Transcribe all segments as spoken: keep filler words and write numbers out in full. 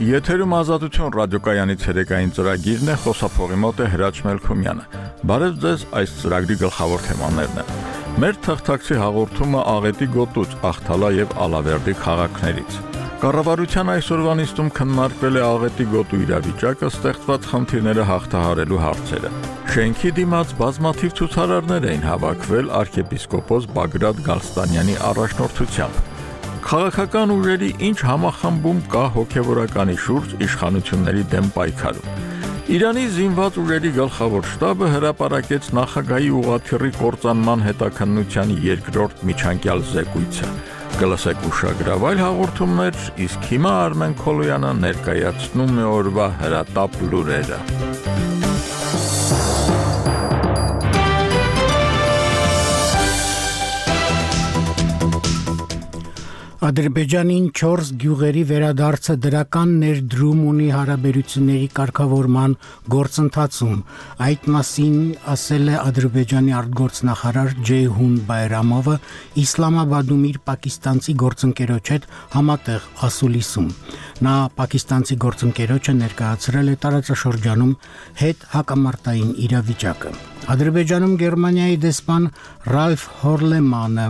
Եթերում ազատություն ռադիոկայանից երեկային ծրագիրն է, խոսափողի մոտ է Հրաչ Մելքումյանը։ Բարև ձեզ, այս ծրագրի գլխավոր թեմաներն են։ Մեր թղթակցի հաղորդումը աղետի գոտուց, Ախթալա եւ Ալավերդի քաղաքներից։ Կառավարության այսօրվա նիստում քննարկվել է աղետի գոտու իրավիճակը, ստեղծված խնդիրները հաղթահարելու հարցերը։ Շենքի դիմաց բազմաթիվ ցուցարարներ էին հավաքվել arczepiskopos Բագրատ Գալստանյանի առաջնորդությամբ։ Քաղաքական ուժերի ինչ համախմբում կա հոգևորականի շուրջ իշխանությունների դեմ պայքարում։ Իրանի զինված ուժերի գլխավոր շտաբը հրապարակեց նախագահի ուղղաթիռի կործանման հետաքննության երկրորդ միջանկյալ զեկույցը։ Կլսեք ուշագրավայր հաղորդումներ, իսկ հիմա Արմեն Քոլոյանը ներկայացնում է օրվա հրատապ լուրերը։ Ադրբեջանին չորս գյուղերի վերադարձը դրական ներդրում ունի հարաբերությունների կարգավորման գործընթացում։ Այդ մասին ասել է Ադրբեջանի արտգործնախարար Ջեյհուն Բայրամովը Իսլամաբադում իր պակիստանցի գործընկերոջ հետ համատեղ ասուլիսում։ Նա պակիստանցի գործընկերոջը ներկայացրել է տարածաշրջանում հետ հակամարտային իրավիճակը։ Ադրբեջանում Գերմանիայի դեսպան Ռալֆ Հորլեմանը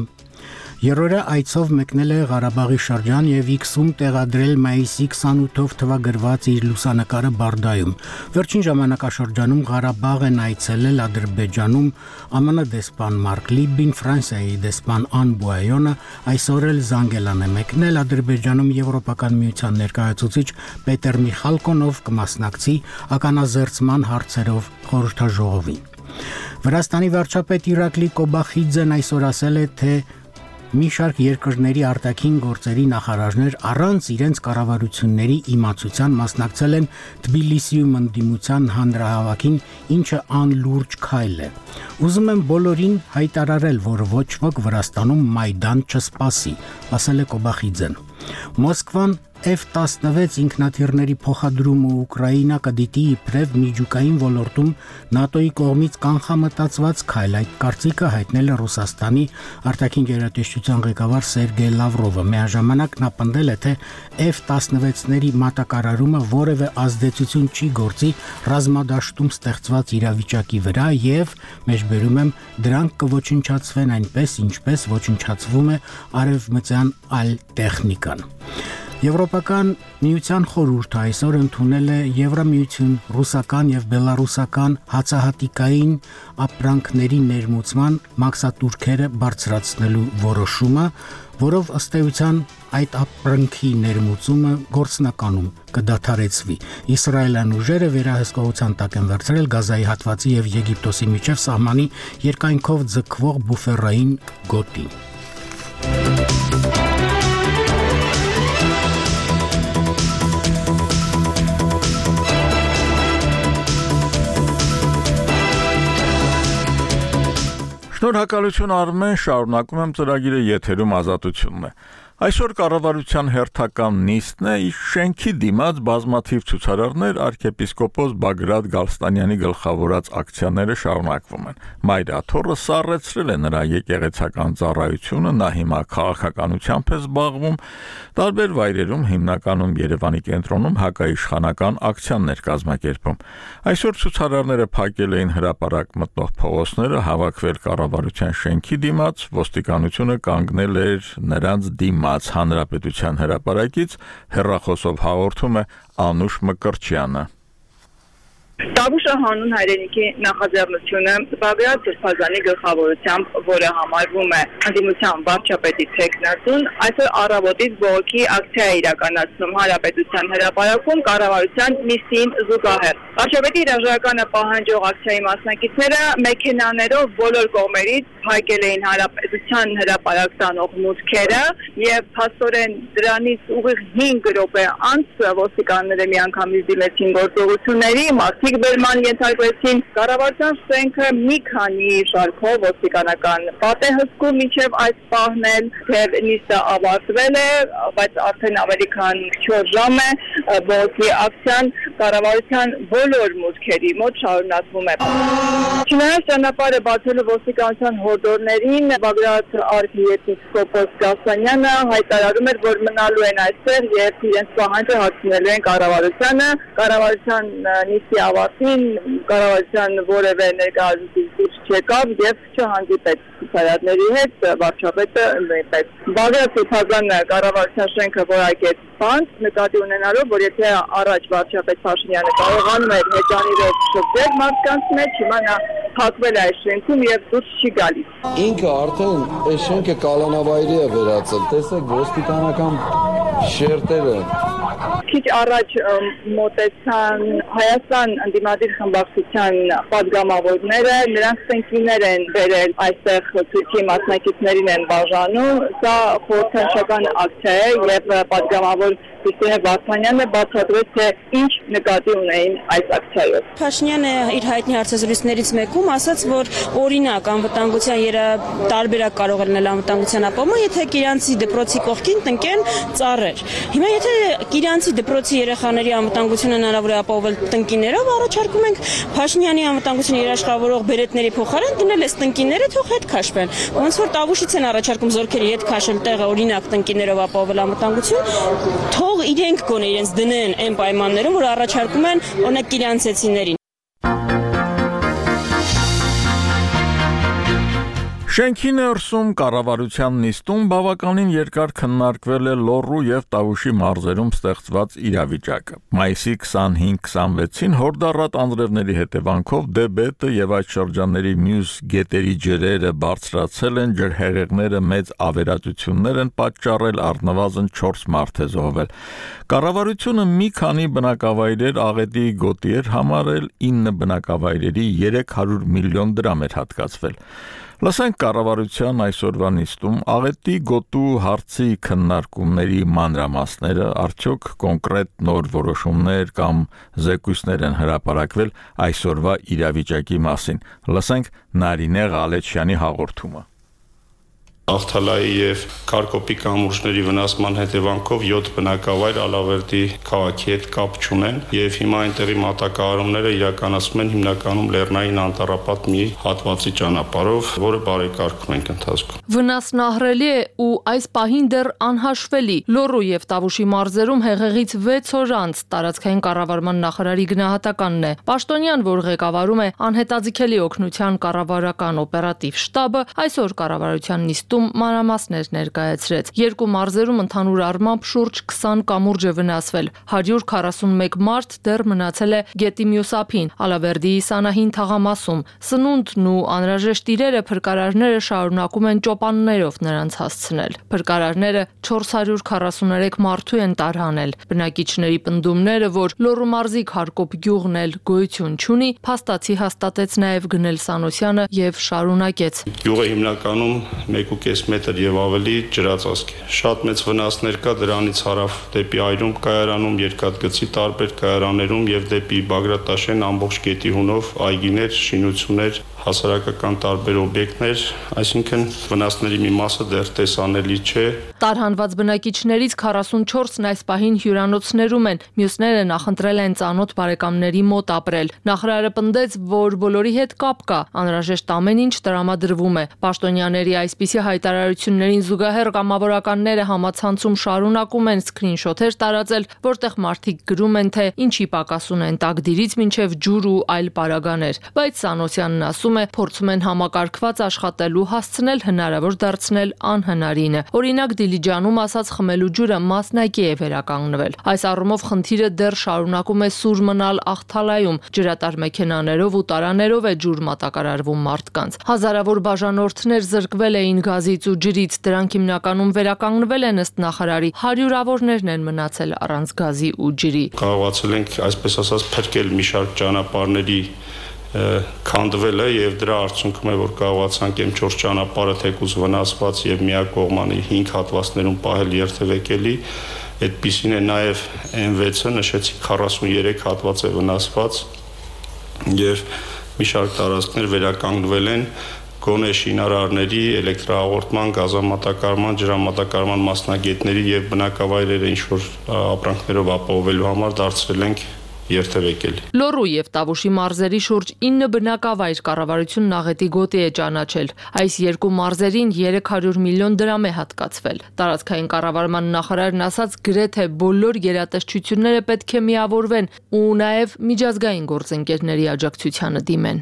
Երորը այցով մեկնել է Ղարաբաղի շրջան եւ Իքսում տեղադրել մայիսի քսանութով թվագրված իր լուսանկարը Բարդայում։ Վերջին ժամանակաշրջանում Ղարաբաղ են այցելել Ադրբեջանում ԱՄՆ դեսպան Մարկ Լիբին, Ֆրանսիայի դեսպան Ան Բուայոնը, այսօր էլ Զանգելան է մեկնել Ադրբեջանում Եվրոպական միության ներկայացուցիչ Պետեր Միխալկոնով կմասնակցի ականազերծման հարցերով խորհրդաժողովին։ Վրաստանի վարչապետ Իրակլի Կոբախիձեն այսօր ասել է, թե մի շարք երկրների արտաքին գործերի նախարարներ առանց իրենց կառավարությունների իմացության մասնակցել են Թբիլիսիում ընդդիմության հանրահավաքին, ինչը անլուրջ քայլ է։ Ուզում եմ բոլորին հայտարարել, որ ոչ ոք Վրաստանում Մայդան չսպասի, ասել է Կոբախիձեն։ Մոսկվան Էֆ տասնվեց ինքնաթիռների փոխադրումը Ուկրաինա կդիտի իբրև միջուկային ոլորտում ՆԱՏՕ-ի կողմից կանխամտածված քայլ, այդ կարծիքը հայտնել է Ռուսաստանի արտաքին գերատեսչության ղեկավար Սերգեյ Լավրովը։ Միաժամանակ նա պնդել է, թե Էֆ տասնվեցների մատակարարումը որևէ ազդեցություն չի գործի ռազմադաշտում ստեղծված իրավիճակի վրա եւ, մեջբերում եմ, դրանք կոչնչացվեն այնպես, ինչպես ոչնչացվում է արևմտյան այլ տեխնիկան։ Եվրոպական միության խորհուրդը այսօր ընդունել է Եվրամիություն ռուսական եւ բելարուսական հացահատիկային ապրանքների ներմուծման մաքսատուրքերը բարձրացնելու որոշումը, որով ըստ էության այդ ապրանքի ներմուծումը գործնականում կդադարեցվի։ Իսրայելյան ուժերը վերահսկողության տակ են վերցրել Գազայի հատվածի եւ Եգիպտոսի միջև սահմանի երկայնքով ձգվող բուֆերային գոտի։ Շնորհակալություն Արմեն, շարունակում եմ ծրագիրը, եթերում ազատությունն է։ Այսօր կառավարության հերթական նիստն է, իսկ շենքի դիմաց բազմաթիվ ցուցարարներ arczepiskopos Բագրատ Գալստանյանի գլխավորած ակցիաները շարունակվում են։ Մայրաթոռը սառեցրել է նրա եկեղեցական ծառայությունը, նա հիմա քաղաքականությամբ է զբաղվում, տարբեր վայրերում, հիմնականում Երևանի կենտրոնում հակաիշխանական ակցիաներ կազմակերպում։ Այսօր ցուցարարները փակել էին հրապարակ մտնող փողոցները, հավաքվել կառավարության շենքի դիմաց, ոստիկանությունը կանգնել էր նրանց դիմաց։ Հանրապետության հրապարակից հեռախոսով հաղորդում է Անուշ Մկրտչյանը։ Տավուշը հանուն հայրենիքի նախաձեռնությունը Բագրատ Սրբազանի գլխավորությամբ, որը համարվում է ընդդիմության վարչապետի թեկնածուն, այսօր առավոտից բողոքի ակցիա է իրականացնում Հանրապետության հրապարակում կառավարության նիստին զուգահեռ։ Վարչապետի հրաժարականը պահանջող ակցիայի մասնակիցները մեքենաներով բոլոր կողմերից փակել էին Հանրապետության հրապարակ տանող մուտքերը եւ փաստորեն դրանից ուղիղ հինգ րոպե անց ոստիկանները միանգամից դիմեցին գործողությունների, մարդիկ բերման ենթարկվեցին, կառավարության շենքը մի քանի շարքով ոստիկանական պատ է հսկում մինչև այս պահն էլ, թեև նիստը ավարտվել է, բայց արդեն ավելի քան չորս ժամ է բողոքի ակցիան կառավարության ոչ բոլոր մուտքերի մոտ շարունակվում է։ Չնայած ճանապարհը բացելու ոստիկանության հորդորներին Բագրատ արքիեպիսկոպոս Գասանյանը հայտարարում էր, որ մնալու են այստեղ եւ իրենց պահանջը հասցնելու են կառավարությանը, կառավարության նիստի ավարտին կառավարության որևէ ներկայացուցիչ չեկավ եւ չհանդիպեց ցուցարարների հետ, վարչապետը նույնպես։ Բագրատ Սեփազան կառավարության շենքը որակեց բանտ, նկատի ունենալով, որ եթե առաջ վարչապետ Փաշինյանը կարողանում էր հեճանիրով շփվել մարդկանց մեջ, հիմա նա փակվել է այս շենքում եւ դուրս չի գալիս։ Ինքը արդեն այս շենքը կալանավայրի է վերածել, տեսեք ոստիկանական շերտերը։ Քիչ առաջ մոտեցան Հայաստան ընդդիմադիր խմբակցության պատգամավորները, նրանք տնկիներ են բերել այստեղ ցույցի մասնակիցներին են բաժանում, սա խորհրդանշական ակցիա է եւ պատգամավոր Քրիստինե Վարդանյանը բացատրեց, թե ինչ նկատի ունեին այս ակցիայով։ Փաշինյանը իր հայտնի հարցազրույցներից մեկում ասաց, որ օրինակ անվտանգության երա տարբերակ կարող է լինել անվտանգության ապահովումը, եթե Կիրանցի դպրոցի կողքին տնկեն ծառեր։ Հիմա եթե Կիրանցի դպրոցի երեխաների անվտանգությունը հնարավոր է ապահովել տնկիներով, առաջարկում ենք Փաշինյանի անվտանգությունը երաշխավորող բերետների փոխարեն դնել այս տնկիները, թող հետ քաշվեն։ Ոնց որ Տավուշից են առաջարկում զորքերի հետ քաշել տեղը, օրինակ տնկիներով ապահովել անվտանգություն, թող իրենք գոնե իրենց դնեն այն պայմաններում, որ առաջարկում են օրինակ կիրանցեցիներին։ Շենքի ներսում կառավարության նիստում բավականին երկար քննարկվել է Լոռու եւ Տավուշի մարզերում ստեղծված իրավիճակը։ Մայիսի քսանհինգ քսանվեցին հորդառատ անձրևների հետևանքով Դեբետը եւ այդ շրջանների մյուս գետերի ջրերը բարձրացել են, ջրհեղեղները մեծ ավերածություններ են պատճառել, առնվազն չորս մարդ է զոհվել։ Կառավարությունը մի քանի բնակավայրեր աղետի գոտի էր համարել, ինը բնակավայրերի երեք հարյուր միլիոն դրամ էր հատկացվել։ Լսենք կառավարության այսօրվա նիստում աղետի գոտու հարցի քննարկումների մանրամասները, արդյոք կոնկրետ նոր որոշումներ կամ զեկույցներ են հրապարակվել այսօրվա իրավիճակի մասին։ Լսենք Նարինե Ղալեչյանի հաղորդումը։ Աղթալայի եւ Քարկոպի կամուրջների վնասման հետևանքով յոթ բնակավայր Ալավերդի քաղաքի հետ կապ չունեն եւ հիմա այնտեղի մատակարարումները իրականացվում են հիմնականում Լեռնային անտառապատ մի հատվածի ճանապարհով, որը բարեկարգում ենք ընթացքում։ Վնասն ահռելի է ու այս պահին դեռ անհաշվելի։ Լոռու եւ Տավուշի մարզերում հեղեղից վեց օր անց տարածքային կառավարման նախարարի գնահատականն է։ Պաշտոնյան, որ ղեկավարում է անհետաձգելի օգնության կառավարական օպերատիվ շտաբը, այսօր կառավարության նիստում մանրամասներ ներկայացրեց։ Երկու մարզերում ընդհանուր առմամբ շուրջ քսան կամուրջ է վնասվել։ հարյուր քառասունմեկ մարդ դեռ մնացել է գետի մյուս ափին, Ալավերդիի Սանահին թաղամասում։ Սնունդն ու անհրաժեշտ իրերը փրկարարները շարունակում են ճոպաններով նրանց հասցնել։ Փրկարարները չորս հարյուր քառասուներեք մարդու են տարհանել։ Բնակիչների պնդումները, որ Լոռու մարզի Քարկոպ գյուղն էլ գոյություն չունի, փաստացի հաստատեց նաև Գնել Սանոսյանը եւ շարունակեց։ Գյուղը հիմնականում մեկ ու կես մետր եւ ավելի ջրածածկ է։ Շատ մեծ վնասներ կա դրանից հարավ դեպի Այրում կայարանում, Երկաթգծի տարբեր կայարաներում եւ դեպի Բագրատաշեն ամբողջ գետի հունով այգիներ, շինություններ, հասարակական տարբեր օբյեկտներ, այսինքն վնասների մի մասը դեռ տեսանելի չէ։ Տարհանված բնակիչներից քառասունչորսն այս պահին հյուրանոցներում են, մյուսները նախընտրել են ծանոթ բարեկամների մոտ ապրել։ Նախարարը պնդեց, որ բոլորի հետ կապ կա, անհրաժեշտ ամեն ինչ տրամադրվում է։ Պաշտոնյաների այսպիսի հայտարարություններին զուգահեռ կամավորականները համացանցում շարունակում են սքրինշոթեր տարածել, որտեղ մարդիկ գրում են, թե ինչի պակաս ունեն տակդիրից մինչև ջուր ու այլ պարագաներ։ Բայց Սանոսյանն ասում է, փորձում են համակարգված աշխատելու հասցնել հնարավոր դարձնել անհնարինը։ Օրինակ Դիլիջանում ասած խմելու ջուրը մասնակի է վերականգնվել։ Այս առումով խնդիրը դեռ շարունակում է սուր մնալ Աղթալայում։ Ջրատար մեքենաներով ու տարաներով է ջուր մատակարարվում մարդկանց։ Հազարավոր բաժանորդներ զրկվել էին գազից ու ջրից, դրանք հիմնականում վերականգնվել են ըստ նախարարի։ Հարյուրավորներն են մնացել առանց գազի ու ջրի։ Կարողացել ենք, այսպես ասած, փրկել մի շարք ճանապարհների քանդվելը եւ դրա արդյունքում է, որ կարողացանք M չորս ճանապարհը թեկուզ վնասված եւ միակողմանի հինգ հատվածներում պահել երթևեկելի։ Այդպիսին է նաեւ M վեցը, նշեցի քառասուներեք հատված է վնասված եւ մի շարք տարածքներ վերականգնվել են գոնե շինարարների, էլեկտրահաղորդման, գազամատակարարման, ջրամատակարարման մասնագետների եւ բնակավայրերը ինչ որ ապրանքներով ապահովելու համար դարձրել ենք երթևեկել։ Լոռու եւ Տավուշի մարզերի շուրջ ինը բնակավայր կառավարությունն աղետի գոտի է ճանաչել։ Այս երկու մարզերին երեք հարյուր միլիոն դրամ է հատկացվել։ Տարածքային կառավարման նախարարն ասաց, գրեթե բոլոր գերատեսչությունները պետք է միավորվեն ու նաեւ միջազգային գործընկերների աջակցությանը դիմեն։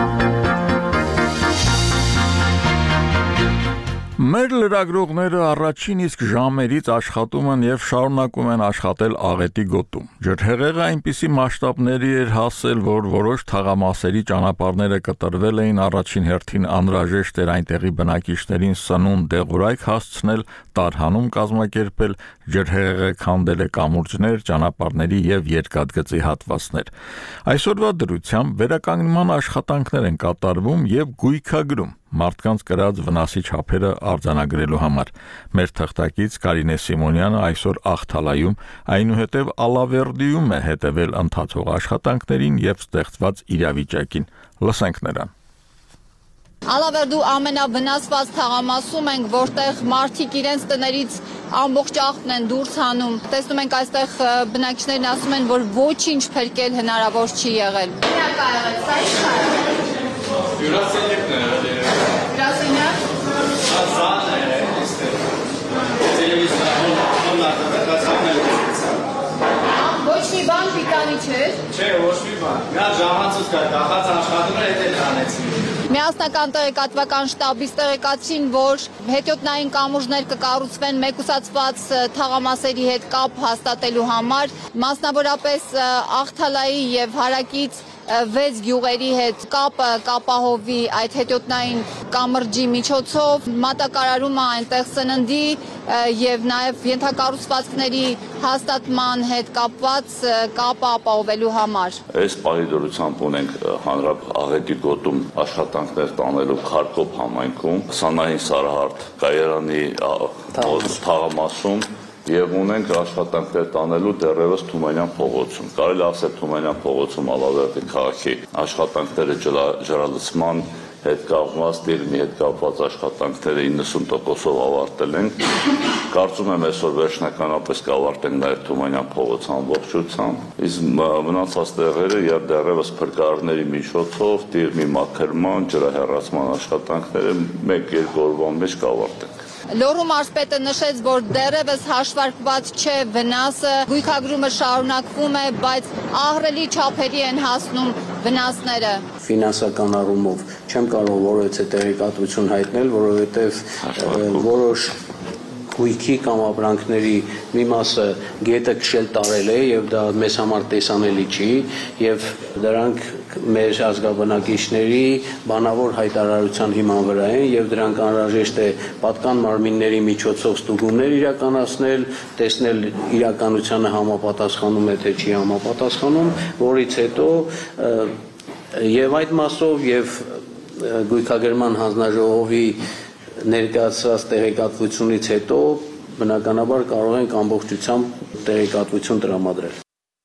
Մեր լրագրողները առաջին իսկ ժամերից աշխատում են եւ շարունակում են աշխատել աղետի գոտում։ Ջրհեղեղը այնպիսի մասշտաբների էր հասել, որ որոշ թաղամասերի ճանապարհները կտրվել էին առաջին հերթին անհրաժեշտ էր այնտեղի բնակիչներին սնունդ դեղորայք հասցնել, տարհանում կազմակերպել, ջրհեղեղը քանդել է կամուրջներ, ճանապարհների եւ երկաթգծի հատվածներ։ Այսօրվա դրությամբ վերականգնման աշխատանքներ են կատարվում եւ գույքագրում մարդկանց կրած վնասի չափերը արձանագրելու համար։ Մեր թղթակից Կարինե Սիմոնյանը այսօր Աղթալայում, այնուհետև Ալավերդիում է հետևել ընթացող աշխատանքներին եւ ստեղծված իրավիճակին։ Լսենք նրան։ Ալավերդու ամենավնասված թաղամասում ենք, որտեղ մարդիկ իրենց տներից ամբողջ աղբն են դուրս հանում։ Տեսնում ենք այստեղ բնակիչներն ասում են, որ ոչինչ փրկել հնարավոր չի եղել։ Ոչ մի բան պիտանի չէր։ Չէ, ոչ մի բան։ Նա ժամանցուց կար, կախած աշխատում էր, հետ էլ հանեցին։ Միասնական տեղեկատվական շտաբից տեղեկացին, որ հետիոտնային կամուրջներ կկառուցվեն մեկուսացված թաղամասերի հետ կապ հաստատելու համար, մասնավորապես Աղթալայի եւ հարակից վեց գյուղերի հետ կապը կապահովի այդ հետիոտնային կամրջի միջոցով, մատակարարումը այնտեղ սննդի եւ նաեւ ենթակառուցվածքների հաստատման հետ կապված կապը ապահովելու համար։ Այս պարիդորությամբ ունենք հանրապ աղետի գոտում աշխատանքներ տանելու Խարկոբ համայնքում, Սանահին Սարահարթ կայարանի թաղամասում եւ ունենք աշխատանքներ տանելու դեռևս Թումանյան փողոցում։ Կարելի ասել Թումանյան փողոցում Ալավերդի քաղաքի աշխատանքները ջրալցման հետ կապված, դիրմի հետ կապված աշխատանքները իննսուն տոկոսով ավարտել են։ Կարծում եմ այսօր վերջնականապես կավարտենք նաեւ Թումանյան փողոցը ամբողջությամբ։ Իսկ մնացած տեղերը եւ դեռևս փրկարարների միջոցով դիրմի մաքրման, ջրահեռացման աշխատանքները մեկ-երկու օրվա մեջ կավարտենք։ Լոռու մարզպետը նշեց, որ դեռևս հաշվարկված չէ վնասը, գույքագրումը շարունակվում է, բայց ահռելի չափերի են հասնում վնասները։ Ֆինանսական առումով չեմ կարող որևէ տեղեկատվություն հայտնել, որովհետև որոշ գույքի կամ ապրանքների մի մասը գետը քշել տարել է եւ դա մեզ համար տեսանելի չի եւ դրանք մեր ազգաբնակիչների բանավոր հայտարարության հիման վրա են եւ դրանք անհրաժեշտ է պատկան մարմինների միջոցով ստուգումներ իրականացնել, տեսնել իրականությանը համապատասխանում է թե չի համապատասխանում, որից հետո եւ այդ մասով եւ գույքագրման հանձնաժողովի ներկայացած տեղեկատվությունից հետո բնականաբար կարող ենք ամբողջությամբ տեղեկատվություն տրամադրել։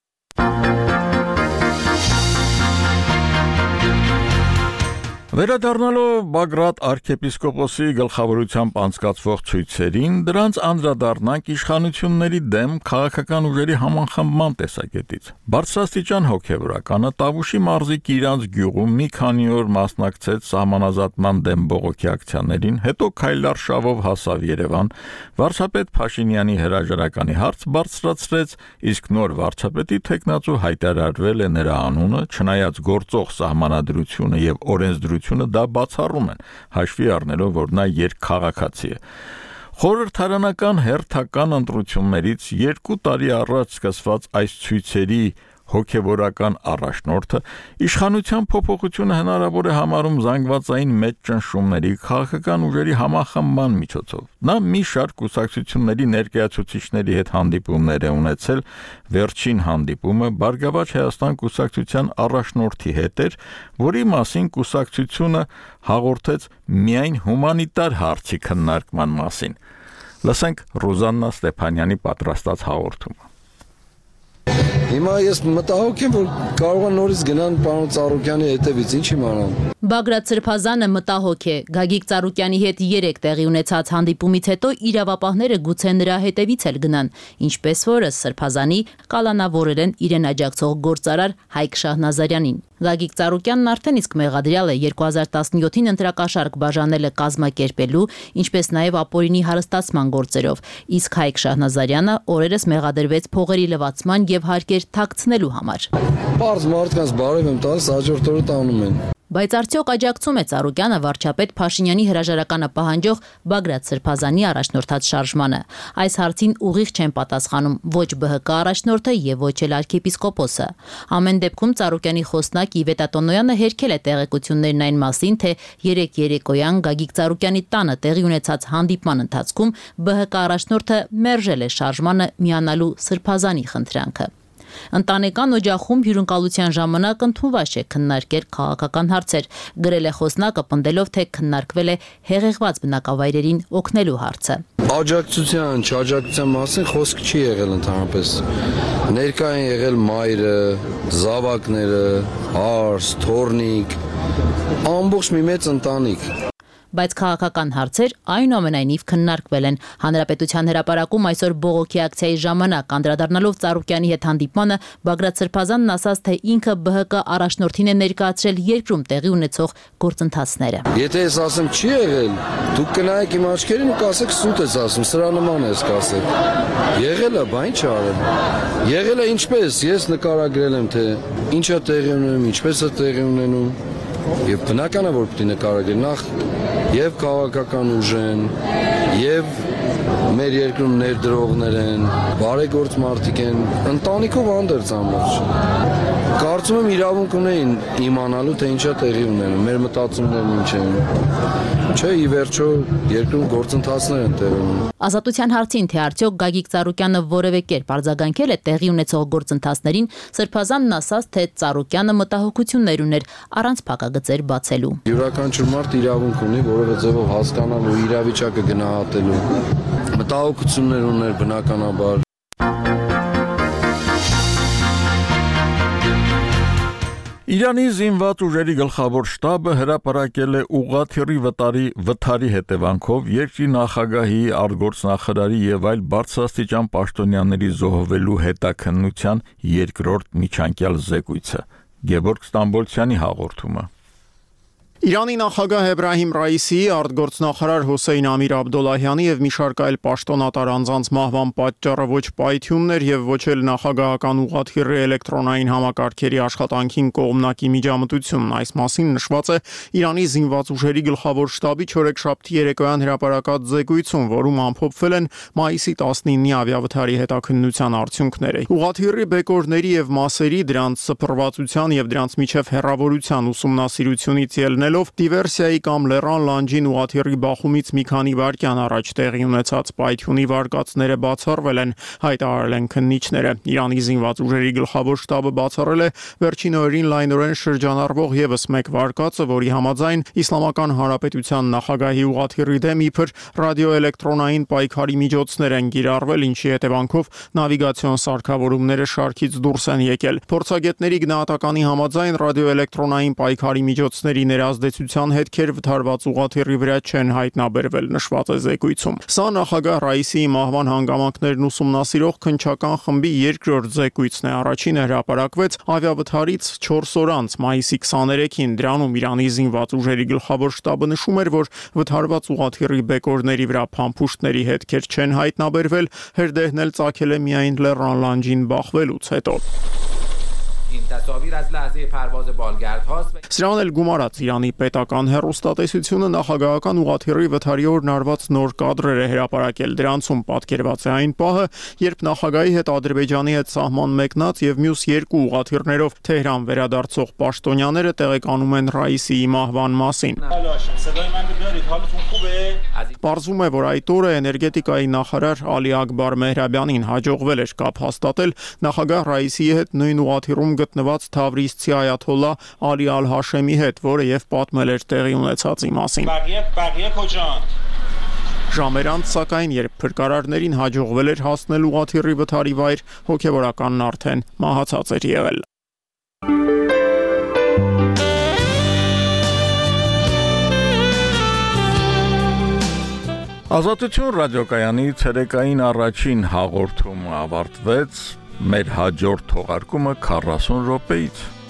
Վերադառնալով Բագրատ arczepiskopos-ի գլխավորությամբ անցկացվող ցույցերին, դրանց անդրադառնանք իշխանությունների դեմ քաղաքական ուժերի համախմբման տեսակետից։ Բարձրաստիճան հոգևորականը Տավուշի մարզի Կիրանց գյուղում մի քանի օր մասնակցեց սահմանազատման դեմ բողոքի ակցիաներին, հետո քայլարշավով հասավ Երևան, վարչապետ Փաշինյանի հրաժարականի հարց բարձրացրեց, իսկ նոր վարչապետի թեկնածու հայտարարվել է նրա անունը, չնայած գործող սահմանադրությունը եւ օրենսդրությունը դա բացառում են, հաշվի առնելով, որ նա երկքաղաքացի է։ Խորհրդարանական հերթական ընտրություններից երկու տարի առաջ սկսված այս ցույցերի հոգևորական առաջնորդը իշխանության փոփոխությունը հնարավոր է համարում զանգվածային մեծ ճնշումների քաղաքական ուժերի համախմբման միջոցով։ Նա մի շարք կուսակցությունների ներկայացուցիչների հետ հանդիպումներ է ունեցել, վերջին հանդիպումը Բարգավաճ Հայաստան կուսակցության առաջնորդի հետ էր, որի մասին կուսակցությունը հաղորդեց միայն հումանիտար հարցի քննարկման մասին։ Լսենք Ռուզաննա Ստեփանյանի պատրաստած հաղորդումը։ Հիմա ես մտահոգ եմ, որ կարող են նորից գնան պարոն Ծառուկյանի հետևից, ինչ իմանամ։ Բագրատ Սրբազանը մտահոգ է։ Գագիկ Ծառուկյանի հետ երեք տեղի ունեցած հանդիպումից հետո իրավապահները գուցե նրա հետևից էլ գնան, ինչպես որ Սրբազանի կալանավորել են իրեն աջակցող գործարար Հայկ Շահնազարյանին։ Գագիկ Ծառուկյանն արդեն իսկ մեղադրյալ է երկու հազար տասնյոթին ընտրակաշարք բաժանելը կազմակերպելու, ինչպես նաև ապօրինի հարստացման գործերով, իսկ Հայկ Շահնազարյանը օրերս մեղադրվեց փողերի լվացման եւ հարկեր թաքցնելու համար։ Պարզ մարդկանց բարև եմ տալիս, հաջորդ օրը տանում են։ Բայց արդյոք աջակցում է Ծառուկյանը վարչապետ Փաշինյանի հրաժարականը պահանջող Բագրատ Սրբազանի առաջնորդած շարժմանը։ Այս հարցին ուղիղ չեն պատասխանում ոչ Բ Հ Կ առաջնորդը եւ ոչ էլ arczepiskopos-ը։ Ամեն դեպքում Ծառուկյանի խոսնակ Իվետա Տոնոյանը հերքել է տեղեկություններն այն մասին, թե երեք երեկոյան Գագիկ Ծառուկյանի տանը տեղի ունեցած հանդիպման ընթացքում Բ Հ Կ առաջնորդը մերժել է շարժմանը միանալու Սրբազանի խնդրանքը։ Ընտանեկան օջախում հյուրընկալության ժամանակ ընդունված է քննարկել քաղաքական հարցեր, գրել է խոսնակը պնդելով, թե քննարկվել է հեղեղված բնակավայրերին օգնելու հարցը։ Աջակցության, չաջակցության մասին խոսք չի եղել ընդհանրապես։ Ներկա են եղել մայրը, զավակները, հարս, թորնիկ, ամբողջ մի մեծ ընտանիք։ Բայց քաղաքական հարցեր այնուամենայնիվ քննարկվել են։ Հանրապետության հրապարակում այսօր բողոքի ակցիայի ժամանակ անդրադառնալով Ծառուկյանի հետ հանդիպմանը Բագրատ Սրբազանն ասաց, թե ինքը Բ Հ Կ առաջնորդին է ներկայացրել երկրում տեղի ունեցող գործընթացները։ Եթե ես ասեմ չի եղել, դուք կնայեք իմ աչքերին ու կասեք սուտ ես ասում, սրա նման ես կասեք։ Եղել է, բա ինչ արել։ Եղել է ինչպես, ես նկարագրել եմ, թե ինչա տեղի ունենում, ինչպես է տեղի ունենում։ Եվ բնական է, որ պիտի նկարագրել նախ եւ քաղաքական ուժ են, եւ մեր երկրում ներդրողներ են, բարեգործ մարդիկ են, ընտանիքով անդերձ ամբողջ։ Կարծում եմ իրավունք ունեին իմանալու, թե ինչա տեղի ունենում, մեր մտածումներն ինչ են։ Չէ, ի վերջո երկրում գործընթացներ են տեղի ունենում։ Ազատության հարցին, թե արդյոք Գագիկ Ծառուկյանը որևէ կերպ արձագանքել է տեղի ունեցող գործընթացներին, Սրբազանն ասաց, թե Ծառուկյանը մտահոգություններ ուներ առանց փակագծեր բացելու։ Յուրաքանչյուր մարդ իրավունք ունի որևէ ձևով հասկանալու իրավիճակը գնահատելու։ Մտահոգություններ ուներ բնականաբար։ Իրանի զինված ուժերի գլխավոր շտաբը հրապարակել է ուղղաթիռի վտարի վթարի հետևանքով երկրի նախագահի, արտգործնախարարի եւ այլ բարձրաստիճան պաշտոնյաների զոհվելու հետաքննության երկրորդ միջանկյալ զեկույցը։ Գևորգ Ստամբոլցյանի հաղորդումը։ Իրանի նախագահ Էբրահիմ Ռայիսիի, արտգործնախարար Հոսեյն Ամիր Աբդոլլահյանի եւ մի շարք այլ պաշտոնատար անձանց մահվան պատճառը ոչ պայթյուններ եւ ոչ էլ նախագահական ուղղաթիռի էլեկտրոնային համակարգերի աշխատանքին կողմնակի միջամտությունն։ Այս մասին նշված է Իրանի զինված ուժերի գլխավոր շտաբի չորեքշաբթի երեկոյան հրապարակած զեկույցում, որում ամփոփվել են մայիսի տասնինի ավիավթարի հետաքննության արդյունքները։ Ուղղաթիռի բեկորների եւ մասերի, դրանց սփռվածության եւ դրանց միջև հեռավորության ուսումնասիրությունից ելնելով դիվերսիայի կամ լեռան լանջին ուղղաթիռի բախումից մի քանի վայրկյան առաջ տեղի ունեցած պայթյունի վարկածները բացառվել են, հայտարարել են քննիչները։ Իրանի զինված ուժերի գլխավոր շտաբը բացառել է վերջին օրերին լայնորեն շրջանառվող եւս մեկ վարկածը, որի համաձայն Իսլամական Հանրապետության նախագահի ուղղաթիռի դեմ իբր ռադիոէլեկտրոնային պայքարի միջոցներ են կիրառվել, ինչի հետևանքով նավիգացիոն սարքավորումները շարքից դուրս են եկել։ Փորձագետների գնահատականի համաձայն ռադիոէլեկտրոնային պայքարի միջոցների ներազդեցության հետքեր վթարված ուղղաթիռի վրա չեն հայտնաբերվել, նշված է զեկույցում։ Սա նախագահ Ռայիսիի մահվան հանգամանքներն ուսումնասիրող քննչական խմբի երկրորդ զեկույցն է։ Առաջինը հրապարակվեց ավիավթարից չորս օր անց մայիսի քսաներեքին։ Դրանում Իրանի զինված ուժերի գլխավոր շտաբը նշում էր, որ վթարված ուղղաթիռի բեկորների վրա փամփուշտների հետքեր չեն հայտնաբերվել, հրդեհն էլ ծագել է միայն լեռան լանջին բախվելուց հետո։ Սրանն էլ գումարած Իրանի պետական հեռուստատեսությունը նախագահական ուղղաթիռի վթարի օրն արված նոր կադրեր է հրապարակել։ Դրանցում պատկերված է այն պահը, երբ նախագահի հետ Ադրբեջանի հետ սահման մեկնած եւ մյուս երկու ուղղաթիռներով Թեհրան վերադարձող պաշտոնյաները տեղեկանում են Ռայիսիի մահվան մասին։ Պարզվում է, որ այդ օրը էներգետիկայի նախարար Ալի Ակբար Մեհրաբյանին հաջողվել էր կապ հաստատել նախագահ Ռայիսիի հետ նույն ուղղաթիռում գտնված Թավրիզցի այաթոլլա Ալի Ալ-Հաշեմի հետ, որը եւ պատմել էր տեղի ունեցածի մասին։ Ժամեր անց սակայն, երբ փրկարարներին հաջողվել էր հասնել ուղղաթիռի վթարի վայր, հոգևորականն արդեն մահացած էր եղել։ Ազատություն ռադիոկայանի ցերեկային առաջին հաղորդումը ավարտվեց, մեր հաջորդ թողարկումը քառասուն րոպեից։